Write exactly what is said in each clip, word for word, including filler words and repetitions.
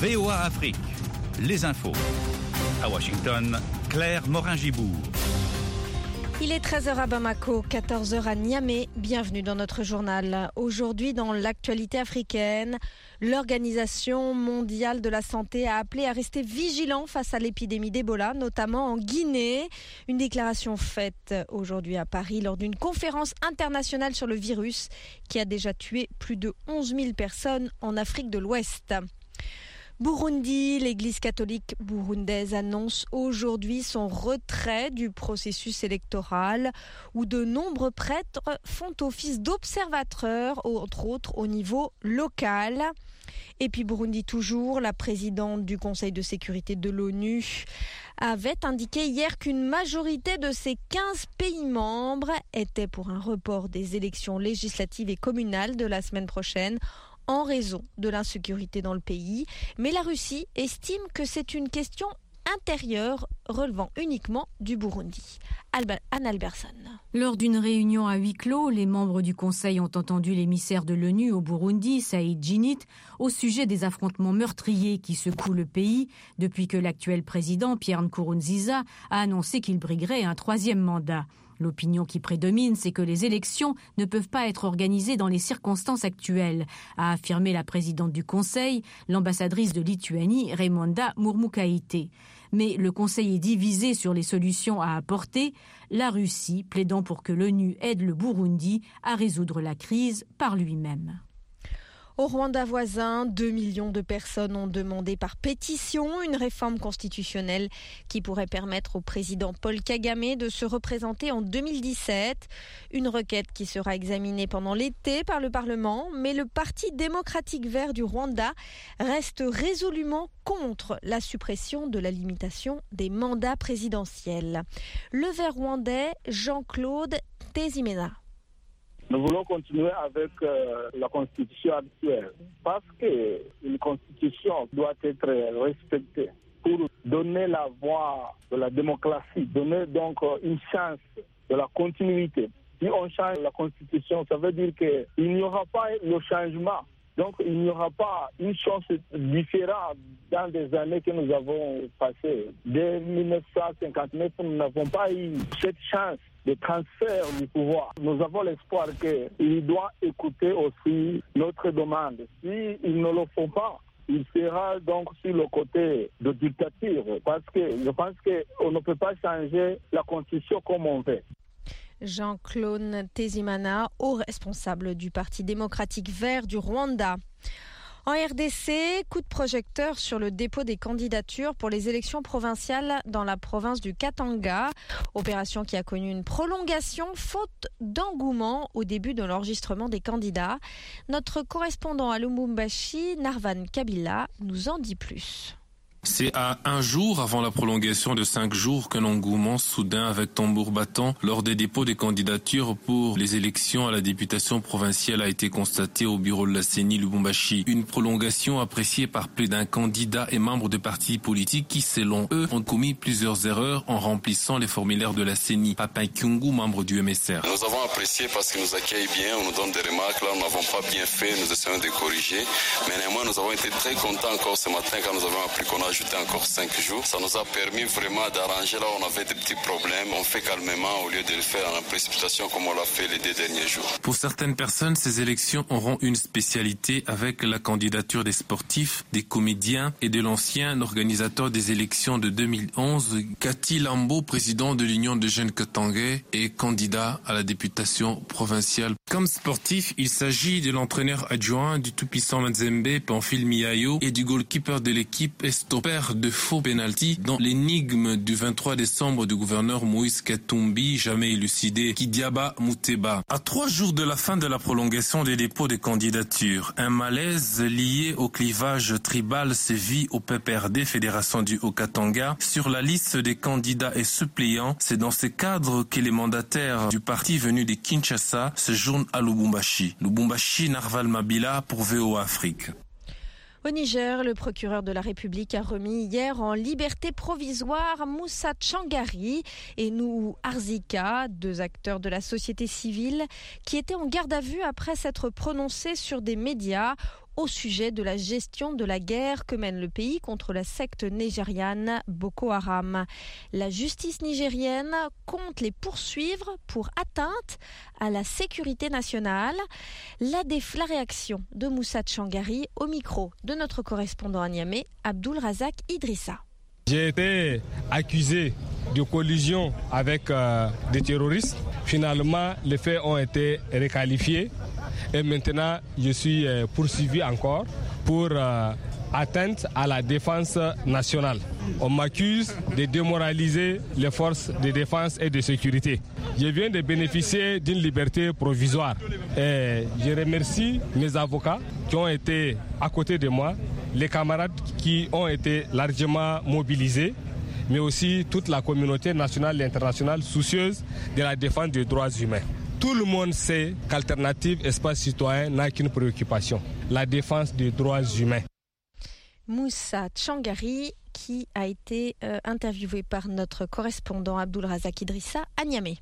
V O A Afrique, les infos. À Washington, Claire Morin-Gibourg. Il est treize heures à Bamako, quatorze heures à Niamey. Bienvenue dans notre journal. Aujourd'hui, dans l'actualité africaine, l'Organisation mondiale de la santé a appelé à rester vigilant face à l'épidémie d'Ebola, notamment en Guinée. Une déclaration faite aujourd'hui à Paris lors d'une conférence internationale sur le virus qui a déjà tué plus de onze mille personnes en Afrique de l'Ouest. Burundi, l'Église catholique burundaise annonce aujourd'hui son retrait du processus électoral où de nombreux prêtres font office d'observateurs, entre autres au niveau local. Et puis Burundi toujours, la présidente du Conseil de sécurité de l'ONU avait indiqué hier qu'une majorité de ses quinze pays membres était pour un report des élections législatives et communales de la semaine prochaine, en raison de l'insécurité dans le pays. Mais la Russie estime que c'est une question intérieure relevant uniquement du Burundi. Alba, Anne Alberson. Lors d'une réunion à huis clos, les membres du Conseil ont entendu l'émissaire de l'ONU au Burundi, Saïd Djinnit, au sujet des affrontements meurtriers qui secouent le pays depuis que l'actuel président, Pierre Nkurunziza, a annoncé qu'il briguerait un troisième mandat. L'opinion qui prédomine, c'est que les élections ne peuvent pas être organisées dans les circonstances actuelles, a affirmé la présidente du Conseil, l'ambassadrice de Lituanie, Raimonda Murmukaite. Mais le Conseil est divisé sur les solutions à apporter, la Russie plaidant pour que l'ONU aide le Burundi à résoudre la crise par lui-même. Au Rwanda voisin, deux millions de personnes ont demandé par pétition une réforme constitutionnelle qui pourrait permettre au président Paul Kagame de se représenter en deux mille dix-sept. Une requête qui sera examinée pendant l'été par le Parlement, mais le Parti démocratique vert du Rwanda reste résolument contre la suppression de la limitation des mandats présidentiels. Le vert rwandais Jean-Claude Tezimena. Nous voulons continuer avec euh, la constitution actuelle parce qu'une constitution doit être respectée pour donner la voix de la démocratie, donner donc une chance de la continuité. Si on change la constitution, ça veut dire qu'il n'y aura pas le changement. Donc il n'y aura pas une chose différente dans des années que nous avons passées. Dès mille neuf cent cinquante-neuf, nous n'avons pas eu cette chance de transfert du pouvoir. Nous avons l'espoir qu'il doit écouter aussi notre demande. S'ils ne le font pas, il sera donc sur le côté de dictature. Parce que je pense qu'on ne peut pas changer la constitution comme on veut. Jean-Claude Tezimana, haut responsable du Parti démocratique vert du Rwanda. En R D C, coup de projecteur sur le dépôt des candidatures pour les élections provinciales dans la province du Katanga. Opération qui a connu une prolongation faute d'engouement au début de l'enregistrement des candidats. Notre correspondant à Lubumbashi, Narvan Kabila, nous en dit plus. C'est à un jour avant la prolongation de cinq jours qu'un engouement soudain avec tambour battant lors des dépôts des candidatures pour les élections à la députation provinciale a été constaté au bureau de la C E N I Lubumbashi. Une prolongation appréciée par plus d'un candidat et membres de partis politiques qui, selon eux, ont commis plusieurs erreurs en remplissant les formulaires de la C E N I. Papa Kyungu, membre du M S R. Nous avons apprécié parce qu'ils nous accueillent bien, on nous donne des remarques. Là, nous n'avons pas bien fait, nous essayons de corriger. Mais néanmoins, nous avons été très contents encore ce matin quand nous avons appris qu'on a ajouté encore cinq jours. Ça nous a permis vraiment d'arranger là où on avait des petits problèmes. On fait calmement au lieu de le faire en précipitation comme on l'a fait les deux derniers jours. Pour certaines personnes, ces élections auront une spécialité avec la candidature des sportifs, des comédiens et de l'ancien organisateur des élections de deux mille onze, Cathy Lambo, président de l'Union de jeunes katangais et candidat à la députation provinciale. Comme sportif, il s'agit de l'entraîneur adjoint du tout-puissant Mazembe, Pamphile Miayo, et du goalkeeper de l'équipe et stopper de faux pénalty dans l'énigme du vingt-trois décembre du gouverneur Moïse Katumbi, jamais élucidé, Kidiaba Mouteba. À trois jours de la fin de la prolongation des dépôts de candidatures, un malaise lié au clivage tribal sévit au P P R D, Fédération du Haut-Katanga, sur la liste des candidats et suppléants. C'est dans ce cadre que les mandataires du parti venus de Kinshasa séjournent à Lubumbashi. Lubumbashi, Narval Mabila pour V O A Afrique. Au Niger, le procureur de la République a remis hier en liberté provisoire Moussa Tchangari et Nou Arzika, deux acteurs de la société civile, qui étaient en garde à vue après s'être prononcés sur des médias au sujet de la gestion de la guerre que mène le pays contre la secte nigériane Boko Haram. La justice nigérienne compte les poursuivre pour atteinte à la sécurité nationale. La, déf- la réaction de Moussa Tchangari au micro de notre correspondant à Niamey, Abdul Razak Idrissa. J'ai été accusé de collusion avec euh, des terroristes. Finalement, les faits ont été requalifiés et maintenant je suis euh, poursuivi encore pour euh, atteinte à la défense nationale. On m'accuse de démoraliser les forces de défense et de sécurité. Je viens de bénéficier d'une liberté provisoire et je remercie mes avocats qui ont été à côté de moi, les camarades qui ont été largement mobilisés, mais aussi toute la communauté nationale et internationale soucieuse de la défense des droits humains. Tout le monde sait qu'Alternative Espace Citoyen n'a qu'une préoccupation, la défense des droits humains. Moussa Tchangari, qui a été euh, interviewé par notre correspondant Abdul Razak Idrissa à Niamey.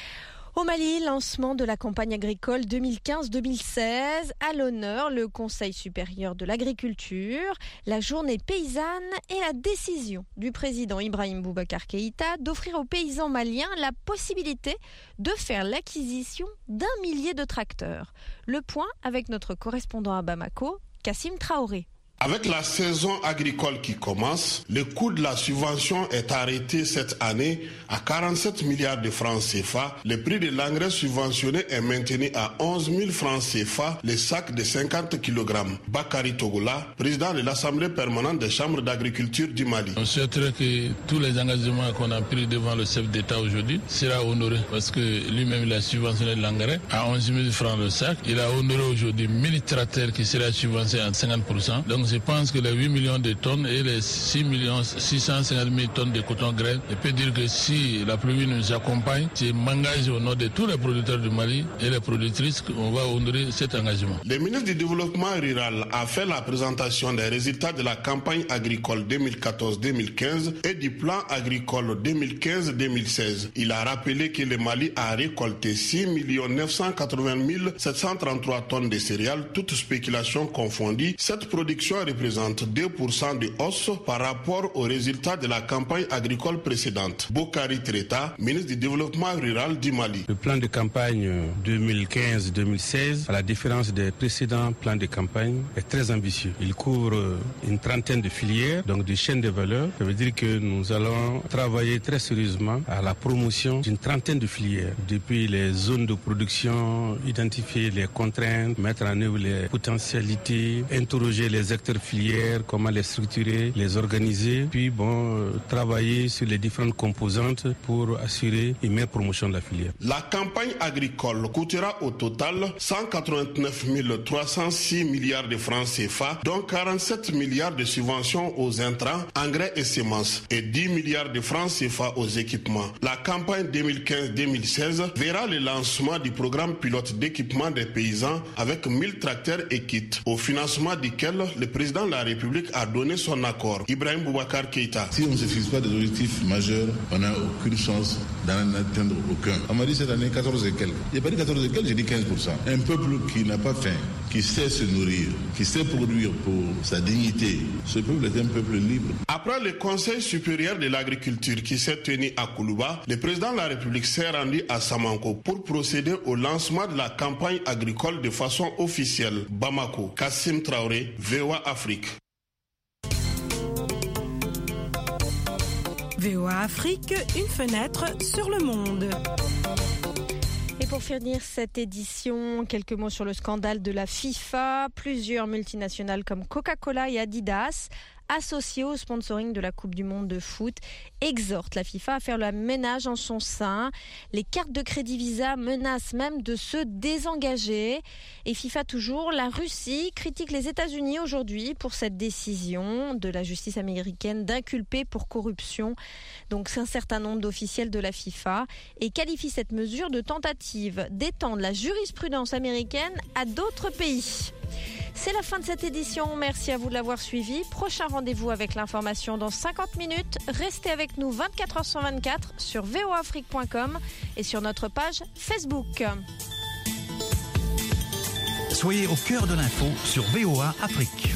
Au Mali, lancement de la campagne agricole deux mille quinze deux mille seize. À l'honneur, le Conseil supérieur de l'agriculture, la journée paysanne et la décision du président Ibrahim Boubacar Keïta d'offrir aux paysans maliens la possibilité de faire l'acquisition d'un millier de tracteurs. Le point avec notre correspondant à Bamako, Kassim Traoré. Avec la saison agricole qui commence, le coût de la subvention est arrêté cette année à quarante-sept milliards de francs C F A. Le prix de l'engrais subventionné est maintenu à onze mille francs C F A, le sac de cinquante kilogrammes. Bakari Togola, président de l'Assemblée permanente des chambres d'agriculture du Mali. On souhaiterait que tous les engagements qu'on a pris devant le chef d'État aujourd'hui sera honoré parce que lui-même il a subventionné l'engrais à onze mille francs le sac. Il a honoré aujourd'hui mille tracteurs qui sera subventionné à cinquante pour cent. Donc je pense que les huit millions de tonnes et les six millions six cent cinquante mille tonnes de coton grain, je peux dire que si la pluie nous accompagne, je m'engage au nom de tous les producteurs du Mali et les productrices qu'on va honorer cet engagement. Le ministre du Développement rural a fait la présentation des résultats de la campagne agricole deux mille quatorze deux mille quinze et du plan agricole deux mille quinze deux mille seize. Il a rappelé que le Mali a récolté six millions neuf cent quatre-vingt mille sept cent trente-trois tonnes de céréales, toutes spéculations confondues. Cette production représente deux pour cent de hausse par rapport aux résultats de la campagne agricole précédente. Bokari Treta, ministre du Développement rural du Mali. Le plan de campagne deux mille quinze deux mille seize, à la différence des précédents plans de campagne, est très ambitieux. Il couvre une trentaine de filières, donc des chaînes de valeur. Ça veut dire que nous allons travailler très sérieusement à la promotion d'une trentaine de filières, depuis les zones de production, identifier les contraintes, mettre en œuvre les potentialités, interroger les acteurs filières, comment les structurer, les organiser, puis bon, euh, travailler sur les différentes composantes pour assurer une meilleure promotion de la filière. La campagne agricole coûtera au total cent quatre-vingt-neuf mille trois cent six milliards de francs C F A, dont quarante-sept milliards de subventions aux intrants, engrais et semences, et dix milliards de francs C F A aux équipements. La campagne deux mille quinze deux mille seize verra le lancement du programme pilote d'équipement des paysans avec mille tracteurs et kits, au financement duquel le président de la République a donné son accord. Ibrahim Boubacar Keïta. Si on ne se fixe pas des objectifs majeurs, on n'a aucune chance d'en atteindre aucun. On m'a dit cette année quatorze et quelques. Je n'ai pas dit quatorze et quelques, j'ai dit quinze pour cent. Un peuple qui n'a pas faim, qui sait se nourrir, qui sait produire pour sa dignité, ce peuple est un peuple libre. Après le Conseil supérieur de l'agriculture qui s'est tenu à Koulouba, le président de la République s'est rendu à Samanko pour procéder au lancement de la campagne agricole de façon officielle. Bamako, Kassim Traoré, V O A Afrique. V O A Afrique, une fenêtre sur le monde. Et pour finir cette édition, quelques mots sur le scandale de la FIFA. Plusieurs multinationales comme Coca-Cola et Adidas, associées au sponsoring de la Coupe du Monde de foot, exhortent la FIFA à faire le ménage en son sein. Les cartes de crédit Visa menacent même de se désengager. Et FIFA toujours, la Russie critique les États-Unis aujourd'hui pour cette décision de la justice américaine d'inculper pour corruption donc un certain nombre d'officiels de la FIFA et qualifie cette mesure de tentative d'étendre la jurisprudence américaine à d'autres pays. C'est la fin de cette édition. Merci à vous de l'avoir suivi. Prochain rendez-vous avec l'information dans cinquante minutes. Restez avec nous vingt-quatre heures sur vingt-quatre sur v o afrique point com et sur notre page Facebook. Soyez au cœur de l'info sur V O A Afrique.